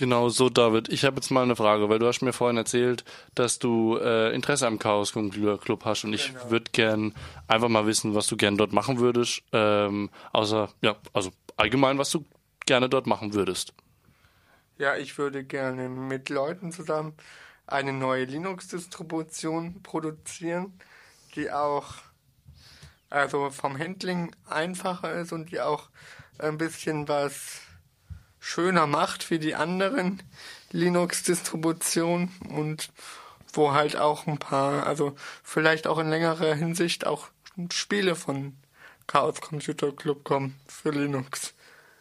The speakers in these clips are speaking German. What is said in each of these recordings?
Genau so, David. Ich habe jetzt mal eine Frage, weil du hast mir vorhin erzählt, dass du Interesse am Chaos Computer Club hast und ich würde gern einfach mal wissen, was du gern dort machen würdest, also allgemein, was du gerne dort machen würdest. Ja, ich würde gerne mit Leuten zusammen eine neue Linux-Distribution produzieren, die auch vom Handling einfacher ist und die auch ein bisschen was schöner macht wie die anderen Linux-Distributionen und wo halt auch ein paar, also vielleicht auch in längerer Hinsicht auch Spiele von Chaos Computer Club kommen für Linux.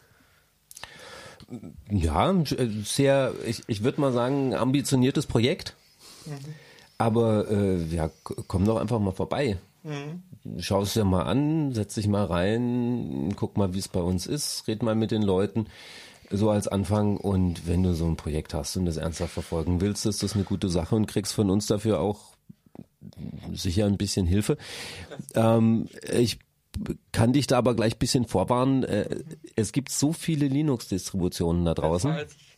Ja, sehr, ich würde mal sagen, ambitioniertes Projekt. Aber komm doch einfach mal vorbei. Schau es dir mal an, setz dich mal rein, guck mal, wie es bei uns ist, red mal mit den Leuten, so als Anfang. Und wenn du so ein Projekt hast und das ernsthaft verfolgen willst, ist das eine gute Sache und kriegst von uns dafür auch sicher ein bisschen Hilfe. Ich kann dich da aber gleich ein bisschen vorwarnen. Es gibt so viele Linux-Distributionen da draußen.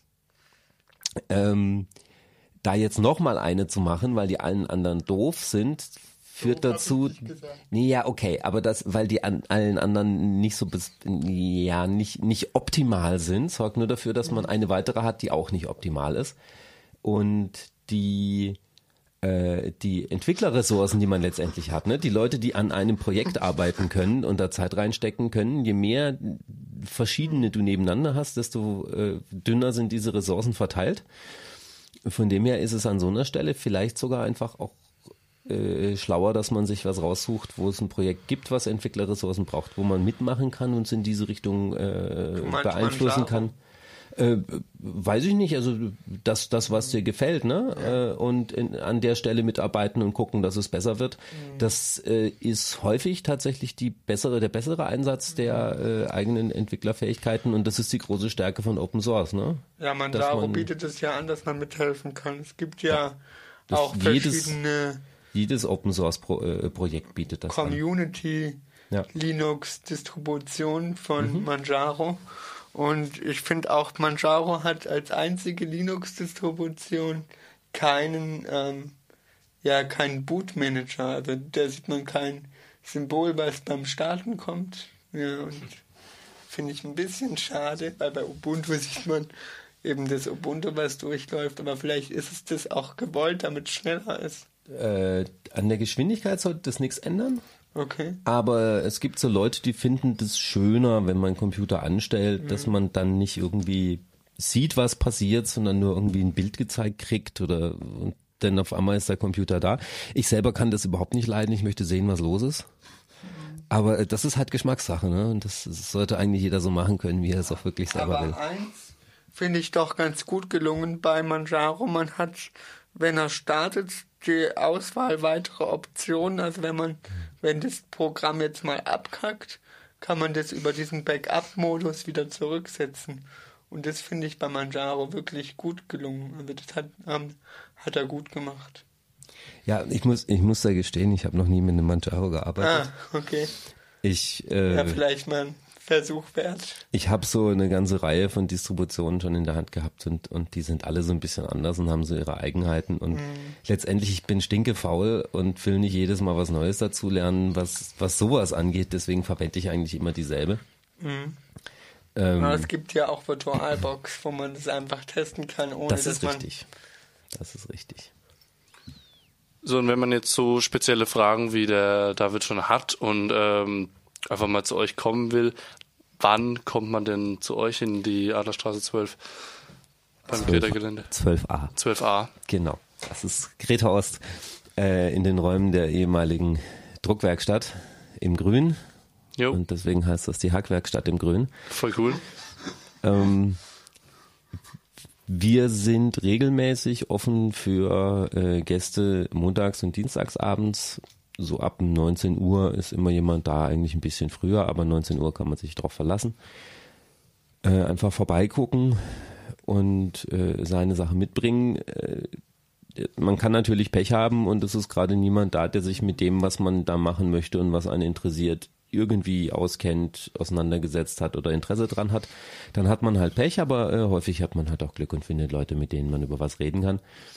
Da jetzt nochmal eine zu machen, weil die allen anderen doof sind, führt dazu. Nee, ja, okay, aber weil die an allen anderen nicht so nicht optimal sind, sorgt nur dafür, dass man eine weitere hat, die auch nicht optimal ist. Und die Entwicklerressourcen, die man letztendlich hat, ne? Die Leute, die an einem Projekt arbeiten können und da Zeit reinstecken können, je mehr verschiedene du nebeneinander hast, desto dünner sind diese Ressourcen verteilt. Von dem her ist es an so einer Stelle vielleicht sogar einfach auch schlauer, dass man sich was raussucht, wo es ein Projekt gibt, was Entwicklerressourcen braucht, wo man mitmachen kann und es in diese Richtung beeinflussen kann. Weiß ich nicht, also das was dir gefällt, ne? Ja. Und an der Stelle mitarbeiten und gucken, dass es besser wird. Das ist häufig tatsächlich der bessere Einsatz der eigenen Entwicklerfähigkeiten und das ist die große Stärke von Open Source, ne? Ja, Manjaro bietet es ja an, dass man mithelfen kann. Es gibt ja auch verschiedene jedes Open Source Projekt bietet das Community an. Linux Distribution von Manjaro. Und ich finde auch, Manjaro hat als einzige Linux-Distribution keinen Bootmanager. Also da sieht man kein Symbol, was beim Starten kommt. Ja, und finde ich ein bisschen schade, weil bei Ubuntu sieht man eben das Ubuntu, was durchläuft. Aber vielleicht ist es das auch gewollt, damit es schneller ist. An der Geschwindigkeit sollte das nichts ändern. Okay. Aber es gibt so Leute, die finden das schöner, wenn man einen Computer anstellt, dass man dann nicht irgendwie sieht, was passiert, sondern nur irgendwie ein Bild gezeigt kriegt und dann auf einmal ist der Computer da. Ich selber kann das überhaupt nicht leiden, ich möchte sehen, was los ist. Aber das ist halt Geschmackssache, ne? Und das sollte eigentlich jeder so machen können, wie er es auch wirklich selber will. Aber eins finde ich doch ganz gut gelungen bei Manjaro. Man hat, wenn er startet, die Auswahl weitere Optionen. Also wenn das Programm jetzt mal abkackt, kann man das über diesen Backup-Modus wieder zurücksetzen. Und das finde ich bei Manjaro wirklich gut gelungen. Also das hat er gut gemacht. Ja, ich muss da gestehen, ich habe noch nie mit einem Manjaro gearbeitet. Ah, okay. Vielleicht mal ein Versuch wert. Ich habe so eine ganze Reihe von Distributionen schon in der Hand gehabt und die sind alle so ein bisschen anders und haben so ihre Eigenheiten und letztendlich, ich bin stinkefaul und will nicht jedes Mal was Neues dazu lernen, was sowas angeht, deswegen verwende ich eigentlich immer dieselbe. Es gibt ja auch VirtualBox, wo man das einfach testen kann, ohne das ist richtig. Das ist richtig. So, und wenn man jetzt so spezielle Fragen wie der David schon hat und einfach mal zu euch kommen will, wann kommt man denn zu euch in die Adlerstraße 12 beim Greta-Gelände? 12a. 12a. Genau, das ist Greta Ost in den Räumen der ehemaligen Druckwerkstatt im Grün. Jo. Und deswegen heißt das die Hackwerkstatt im Grün. Voll cool. Wir sind regelmäßig offen für Gäste montags und dienstags abends. So ab 19 Uhr ist immer jemand da, eigentlich ein bisschen früher, aber 19 Uhr kann man sich drauf verlassen. Einfach vorbeigucken und seine Sache mitbringen. Man kann natürlich Pech haben und es ist gerade niemand da, der sich mit dem, was man da machen möchte und was einen interessiert, irgendwie auskennt, auseinandergesetzt hat oder Interesse dran hat, dann hat man halt Pech, aber häufig hat man halt auch Glück und findet Leute, mit denen man über was reden kann.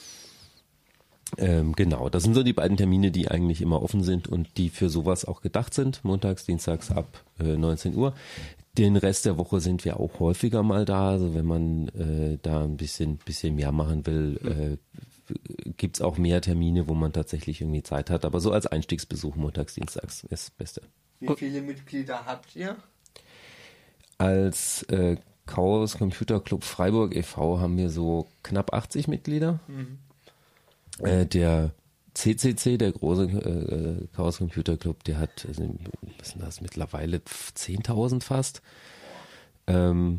Genau, das sind so die beiden Termine, die eigentlich immer offen sind und die für sowas auch gedacht sind, montags, dienstags ab 19 Uhr. Den Rest der Woche sind wir auch häufiger mal da, also wenn man da ein bisschen mehr machen will, gibt's auch mehr Termine, wo man tatsächlich irgendwie Zeit hat, aber so als Einstiegsbesuch montags, dienstags ist das Beste. Wie viele Mitglieder habt ihr? Als Chaos Computer Club Freiburg e.V. haben wir so knapp 80 Mitglieder. Der CCC, der große Chaos Computer Club, der hat, was sind das, mittlerweile 10.000 fast. Und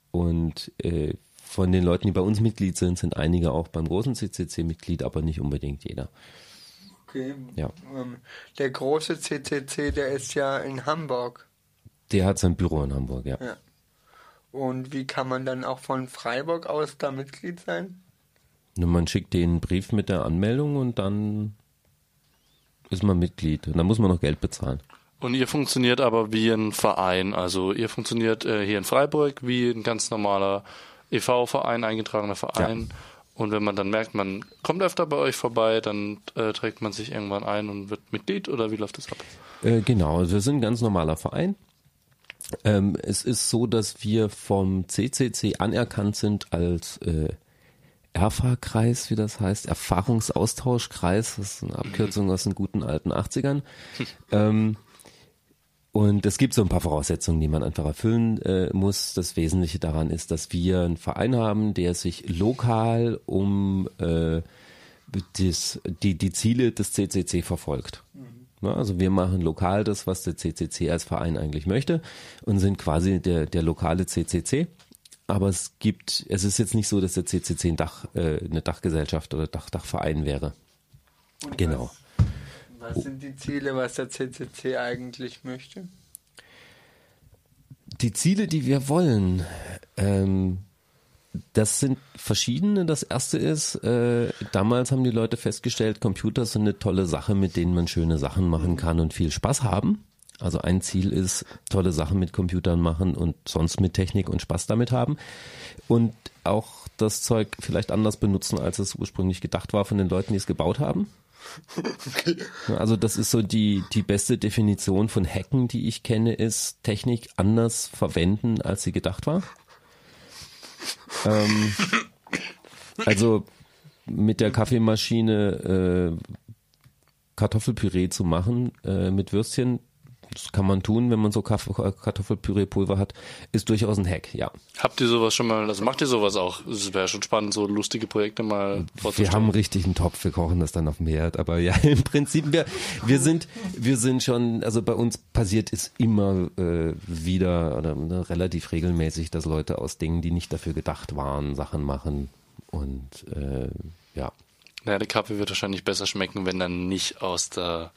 von den Leuten, die bei uns Mitglied sind einige auch beim großen CCC Mitglied, aber nicht unbedingt jeder. Okay. Ja. Der große CCC, der ist ja in Hamburg. Der hat sein Büro in Hamburg, ja. Und wie kann man dann auch von Freiburg aus da Mitglied sein? Nur man schickt denen einen Brief mit der Anmeldung und dann ist man Mitglied. Und dann muss man noch Geld bezahlen. Und ihr funktioniert aber wie ein Verein. Also ihr funktioniert hier in Freiburg wie ein ganz normaler e.V.-Verein, eingetragener Verein. Ja. Und wenn man dann merkt, man kommt öfter bei euch vorbei, dann trägt man sich irgendwann ein und wird Mitglied, oder wie läuft das ab? Genau, wir sind ein ganz normaler Verein. Es ist so, dass wir vom CCC anerkannt sind als ERFA-Kreis, wie das heißt, Erfahrungsaustauschkreis, das ist eine Abkürzung aus den guten alten 80ern. Und es gibt so ein paar Voraussetzungen, die man einfach erfüllen muss. Das Wesentliche daran ist, dass wir einen Verein haben, der sich lokal um die Ziele des CCC verfolgt. Ja, also wir machen lokal das, was der CCC als Verein eigentlich möchte und sind quasi der lokale CCC. Aber es ist jetzt nicht so, dass der CCC eine Dachgesellschaft oder Dachverein wäre. Und genau. Was sind die Ziele, was der CCC eigentlich möchte? Die Ziele, die wir wollen, das sind verschiedene. Das erste ist, damals haben die Leute festgestellt, Computer sind eine tolle Sache, mit denen man schöne Sachen machen kann und viel Spaß haben. Also ein Ziel ist, tolle Sachen mit Computern machen und sonst mit Technik und Spaß damit haben. Und auch das Zeug vielleicht anders benutzen, als es ursprünglich gedacht war von den Leuten, die es gebaut haben. Okay. Also das ist so die beste Definition von Hacken, die ich kenne, ist Technik anders verwenden, als sie gedacht war. Also mit der Kaffeemaschine Kartoffelpüree zu machen mit Würstchen, das kann man tun, wenn man so Kartoffelpüree-Pulver hat, ist durchaus ein Hack, ja. Habt ihr sowas schon mal, also macht ihr sowas auch? Es wäre schon spannend, so lustige Projekte mal vorzustellen. Wir haben richtig einen Topf, wir kochen das dann auf dem Herd, aber ja, im Prinzip, wir sind schon, also bei uns passiert es immer wieder oder relativ regelmäßig, dass Leute aus Dingen, die nicht dafür gedacht waren, Sachen machen und ja. Naja, der Kaffee wird wahrscheinlich besser schmecken, wenn dann nicht aus der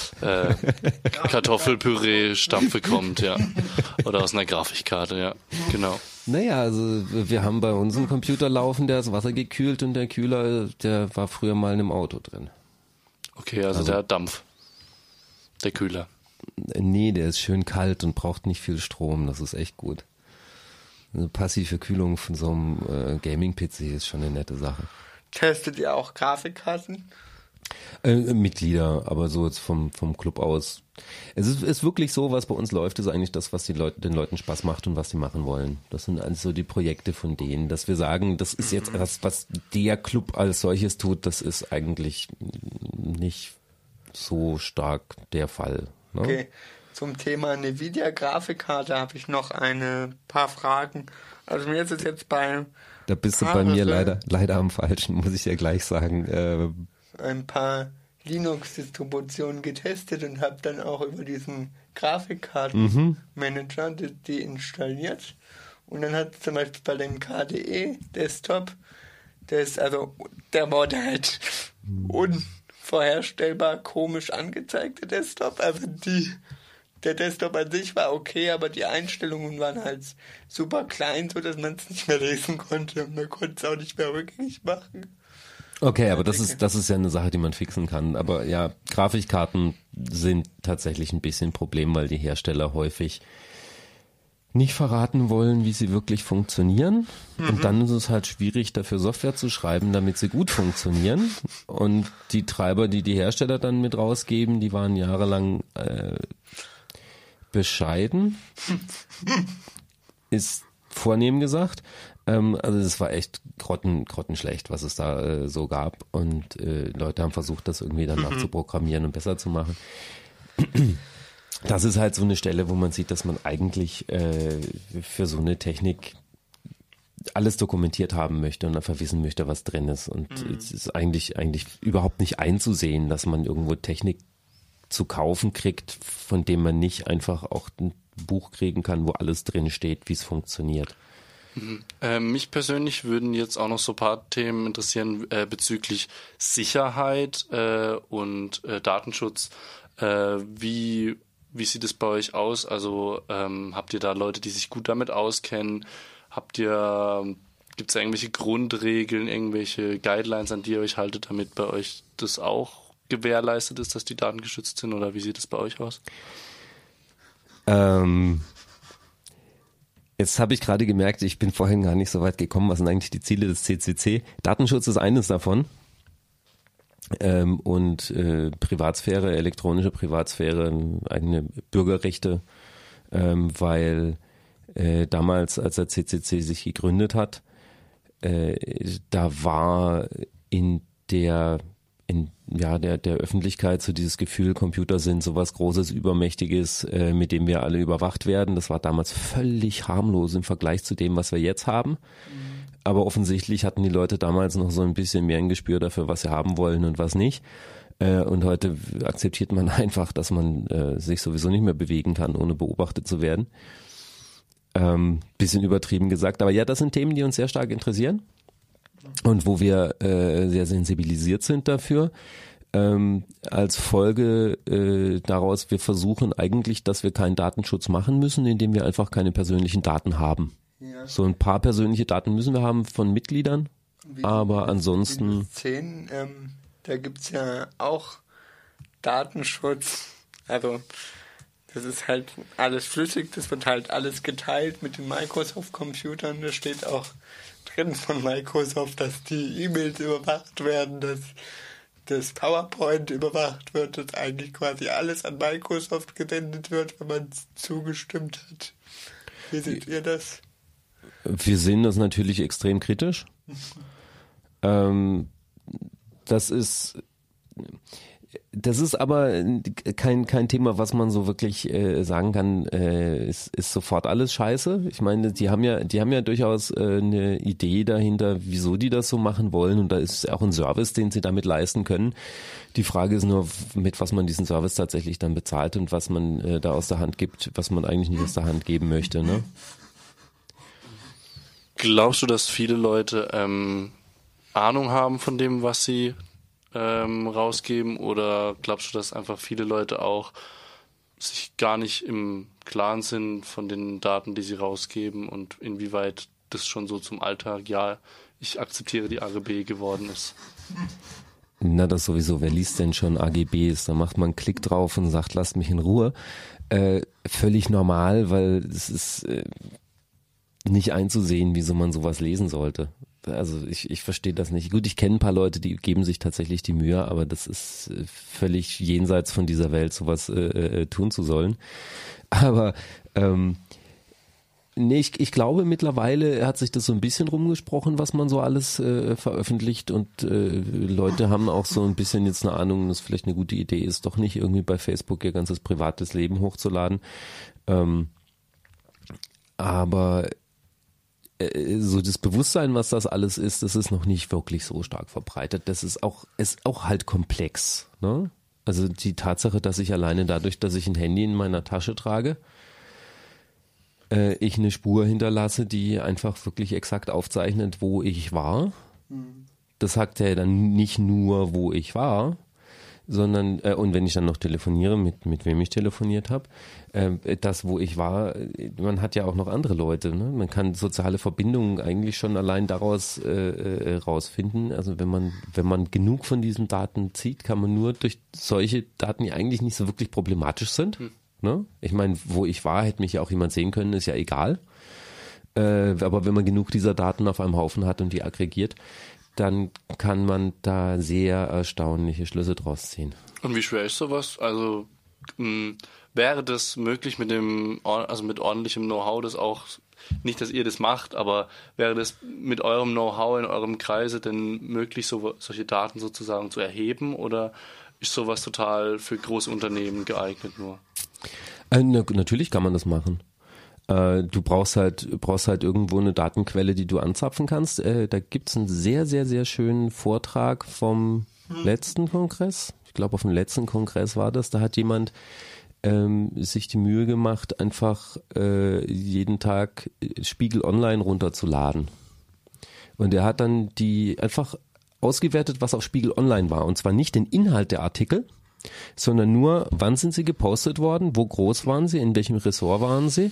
Kartoffelpüree-Stampfe kommt, ja. Oder aus einer Grafikkarte, ja, genau. Naja, also wir haben bei uns einen Computer laufen, der ist wassergekühlt und der Kühler, der war früher mal in einem Auto drin. Okay, also der hat Dampf. Der Kühler. Nee, der ist schön kalt und braucht nicht viel Strom, das ist echt gut. Eine passive Kühlung von so einem Gaming-PC ist schon eine nette Sache. Testet ihr auch Grafikkarten? Mitglieder, aber so jetzt vom Club aus. Es ist wirklich so, was bei uns läuft, ist eigentlich das, was den Leuten Spaß macht und was sie machen wollen. Das sind also die Projekte von denen, dass wir sagen, das ist jetzt was der Club als solches tut, das ist eigentlich nicht so stark der Fall. Ne? Okay, zum Thema Nvidia-Grafikkarte habe ich noch ein paar Fragen. Also mir ist es jetzt Da bist du bei mir leider am Falschen, muss ich ja gleich sagen. Ein paar Linux-Distributionen getestet und habe dann auch über diesen Grafikkartenmanager die installiert. Und dann hat zum Beispiel bei dem KDE-Desktop, der wurde halt unvorherstellbar komisch angezeigt, der Desktop. Also der Desktop an sich war okay, aber die Einstellungen waren halt super klein, so dass man es nicht mehr lesen konnte und man konnte es auch nicht mehr rückgängig machen. Okay, aber das ist ja eine Sache, die man fixen kann. Aber ja, Grafikkarten sind tatsächlich ein bisschen ein Problem, weil die Hersteller häufig nicht verraten wollen, wie sie wirklich funktionieren. Und dann ist es halt schwierig, dafür Software zu schreiben, damit sie gut funktionieren. Und die Treiber, die die Hersteller dann mit rausgeben, die waren jahrelang bescheiden. Ist vornehm gesagt. Also es war echt grottenschlecht, was es da so gab. Und Leute haben versucht, das irgendwie danach zu programmieren und besser zu machen. Das ist halt so eine Stelle, wo man sieht, dass man eigentlich für so eine Technik alles dokumentiert haben möchte und einfach wissen möchte, was drin ist. Und es ist eigentlich überhaupt nicht einzusehen, dass man irgendwo Technik zu kaufen kriegt, von dem man nicht einfach auch ein Buch kriegen kann, wo alles drin steht, wie es funktioniert. Mich persönlich würden jetzt auch noch so ein paar Themen interessieren bezüglich Sicherheit und Datenschutz. Wie sieht es bei euch aus? Also habt ihr da Leute, die sich gut damit auskennen? Gibt es da irgendwelche Grundregeln, irgendwelche Guidelines, an die ihr euch haltet, damit bei euch das auch gewährleistet ist, dass die Daten geschützt sind? Oder wie sieht es bei euch aus? Jetzt habe ich gerade gemerkt, ich bin vorhin gar nicht so weit gekommen. Was sind eigentlich die Ziele des CCC? Datenschutz ist eines davon. Und Privatsphäre, elektronische Privatsphäre, eigene Bürgerrechte, weil damals, als der CCC sich gegründet hat, da war in der Öffentlichkeit so dieses Gefühl, Computer sind sowas Großes, Übermächtiges, mit dem wir alle überwacht werden. Das war damals völlig harmlos im Vergleich zu dem, was wir jetzt haben. Aber offensichtlich hatten die Leute damals noch so ein bisschen mehr ein Gespür dafür, was sie haben wollen und was nicht. Und heute akzeptiert man einfach, dass man sich sowieso nicht mehr bewegen kann, ohne beobachtet zu werden. Bisschen übertrieben gesagt. Aber ja, das sind Themen, die uns sehr stark interessieren. Und wo wir sehr sensibilisiert sind dafür. Als Folge daraus, wir versuchen eigentlich, dass wir keinen Datenschutz machen müssen, indem wir einfach keine persönlichen Daten haben. Ja. So ein paar persönliche Daten müssen wir haben von Mitgliedern, aber ansonsten... Windows 10, da gibt es ja auch Datenschutz. Also das ist halt alles flüssig, das wird halt alles geteilt mit den Microsoft-Computern. Da steht auch drin von Microsoft, dass die E-Mails überwacht werden, dass das PowerPoint überwacht wird, dass eigentlich quasi alles an Microsoft gesendet wird, wenn man zugestimmt hat. Wie seht ihr das? Wir sehen das natürlich extrem kritisch. Das ist aber kein Thema, was man so wirklich sagen kann, ist sofort alles scheiße. Ich meine, die haben ja durchaus eine Idee dahinter, wieso die das so machen wollen, und da ist auch ein Service, den sie damit leisten können. Die Frage ist nur, mit was man diesen Service tatsächlich dann bezahlt und was man da aus der Hand gibt, was man eigentlich nicht aus der Hand geben möchte, ne? Glaubst du, dass viele Leute Ahnung haben von dem, was sie rausgeben, oder glaubst du, dass einfach viele Leute auch sich gar nicht im Klaren sind von den Daten, die sie rausgeben, und inwieweit das schon so zum Alltag, ja, ich akzeptiere die AGB geworden ist? Na, das sowieso. Wer liest denn schon AGBs? Da macht man einen Klick drauf und sagt, lasst mich in Ruhe. Völlig normal, weil es ist nicht einzusehen, wieso man sowas lesen sollte. Also ich verstehe das nicht. Gut, ich kenne ein paar Leute, die geben sich tatsächlich die Mühe, aber das ist völlig jenseits von dieser Welt, sowas tun zu sollen. Aber nee, ich glaube, mittlerweile hat sich das so ein bisschen rumgesprochen, was man so alles veröffentlicht, und Leute haben auch so ein bisschen jetzt eine Ahnung, dass vielleicht eine gute Idee ist, doch nicht irgendwie bei Facebook ihr ganzes privates Leben hochzuladen. Aber so das Bewusstsein, was das alles ist, das ist noch nicht wirklich so stark verbreitet. Das ist auch halt komplex, ne? Also die Tatsache, dass ich alleine dadurch, dass ich ein Handy in meiner Tasche trage, ich eine Spur hinterlasse, die einfach wirklich exakt aufzeichnet, wo ich war. Das sagt ja dann nicht nur, wo ich war, sondern, und wenn ich dann noch telefoniere, mit wem ich telefoniert habe, das, wo ich war, man hat ja auch noch andere Leute, ne? Man kann soziale Verbindungen eigentlich schon allein daraus rausfinden. Also wenn man genug von diesen Daten zieht, kann man nur durch solche Daten, die eigentlich nicht so wirklich problematisch sind. Ne? Ich meine, wo ich war, hätte mich ja auch jemand sehen können, ist ja egal. Aber wenn man genug dieser Daten auf einem Haufen hat und die aggregiert, dann kann man da sehr erstaunliche Schlüsse draus ziehen. Und wie schwer ist sowas? Also wäre das möglich mit ordentlichem Know-how, das auch, nicht, dass ihr das macht, aber wäre das mit eurem Know-how in eurem Kreise denn möglich, solche Daten sozusagen zu erheben, oder ist sowas total für große Unternehmen geeignet nur? Natürlich kann man das machen. Du brauchst halt irgendwo eine Datenquelle, die du anzapfen kannst. Da gibt's einen sehr, sehr, sehr schönen Vortrag vom letzten Kongress. Ich glaube, auf dem letzten Kongress war das. Da hat jemand sich die Mühe gemacht, einfach jeden Tag Spiegel Online runterzuladen. Und er hat dann einfach ausgewertet, was auf Spiegel Online war. Und zwar nicht den Inhalt der Artikel, sondern nur, wann sind sie gepostet worden, wo groß waren sie, in welchem Ressort waren sie,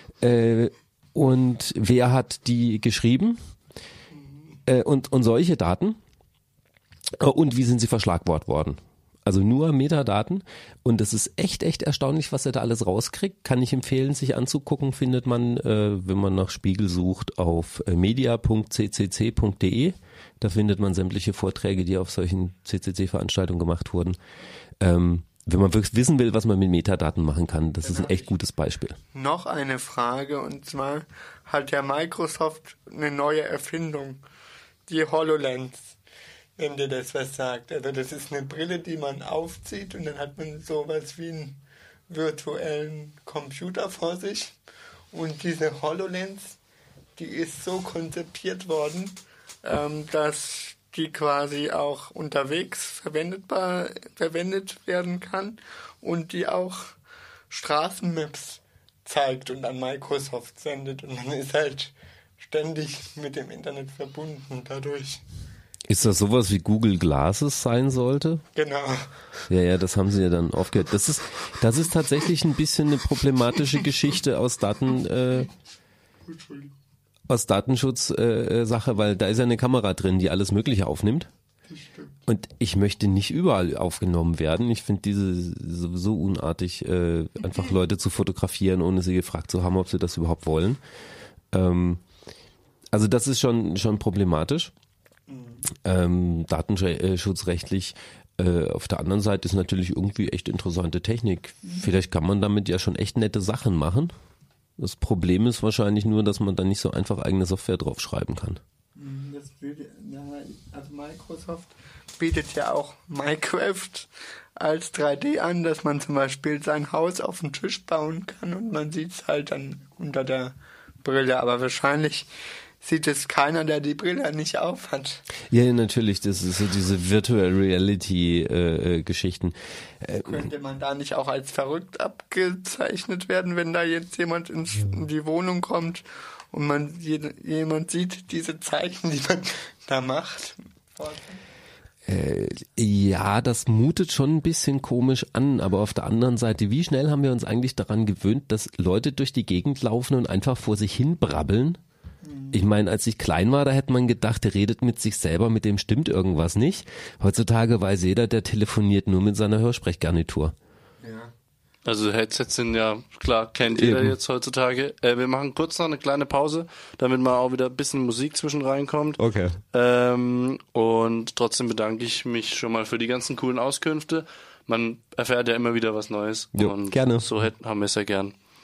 und wer hat die geschrieben, und solche Daten, und wie sind sie verschlagwortet worden. Also nur Metadaten, und das ist echt erstaunlich, was er da alles rauskriegt. Kann ich empfehlen, sich anzugucken, findet man, wenn man nach Spiegel sucht, auf media.ccc.de. Da findet man sämtliche Vorträge, die auf solchen CCC-Veranstaltungen gemacht wurden. Wenn man wirklich wissen will, was man mit Metadaten machen kann, das ist ein echt gutes Beispiel. Noch eine Frage, und zwar hat ja Microsoft eine neue Erfindung, die HoloLens, wenn dir das was sagt. Also das ist eine Brille, die man aufzieht, und dann hat man sowas wie einen virtuellen Computer vor sich, und diese HoloLens, die ist so konzipiert worden, dass die quasi auch unterwegs verwendet werden kann und die auch Straßenmaps zeigt und an Microsoft sendet, und man ist halt ständig mit dem Internet verbunden dadurch. Ist das sowas wie Google Glasses sein sollte? Genau. Ja, das haben sie ja dann aufgehört. Das ist tatsächlich ein bisschen eine problematische Geschichte aus Datenschutz-Sache, weil da ist ja eine Kamera drin, die alles Mögliche aufnimmt. Und ich möchte nicht überall aufgenommen werden. Ich finde diese sowieso unartig, einfach Leute zu fotografieren, ohne sie gefragt zu haben, ob sie das überhaupt wollen. Also das ist schon problematisch. Datenschutzrechtlich. Auf der anderen Seite ist natürlich irgendwie echt interessante Technik. Vielleicht kann man damit ja schon echt nette Sachen machen. Das Problem ist wahrscheinlich nur, dass man da nicht so einfach eigene Software draufschreiben kann. Also Microsoft bietet ja auch Minecraft als 3D an, dass man zum Beispiel sein Haus auf den Tisch bauen kann, und man sieht es halt dann unter der Brille. Aber wahrscheinlich sieht es keiner, der die Brille nicht auf hat. Ja, natürlich, das ist so diese Virtual Reality Geschichten. Könnte man da nicht auch als verrückt abgezeichnet werden, wenn da jetzt jemand in die Wohnung kommt und jemand sieht diese Zeichen, die man da macht? Ja, das mutet schon ein bisschen komisch an, aber auf der anderen Seite, wie schnell haben wir uns eigentlich daran gewöhnt, dass Leute durch die Gegend laufen und einfach vor sich hin brabbeln? Ich meine, als ich klein war, da hätte man gedacht, der redet mit sich selber, mit dem stimmt irgendwas nicht. Heutzutage weiß jeder, der telefoniert nur mit seiner Hörsprechgarnitur. Ja. Also Headsets sind ja, klar, kennt jeder jetzt heutzutage. Wir machen kurz noch eine kleine Pause, damit mal auch wieder ein bisschen Musik zwischen reinkommt. Okay. Und trotzdem bedanke ich mich schon mal für die ganzen coolen Auskünfte. Man erfährt ja immer wieder was Neues. Jo, und gerne. So haben wir es ja gern.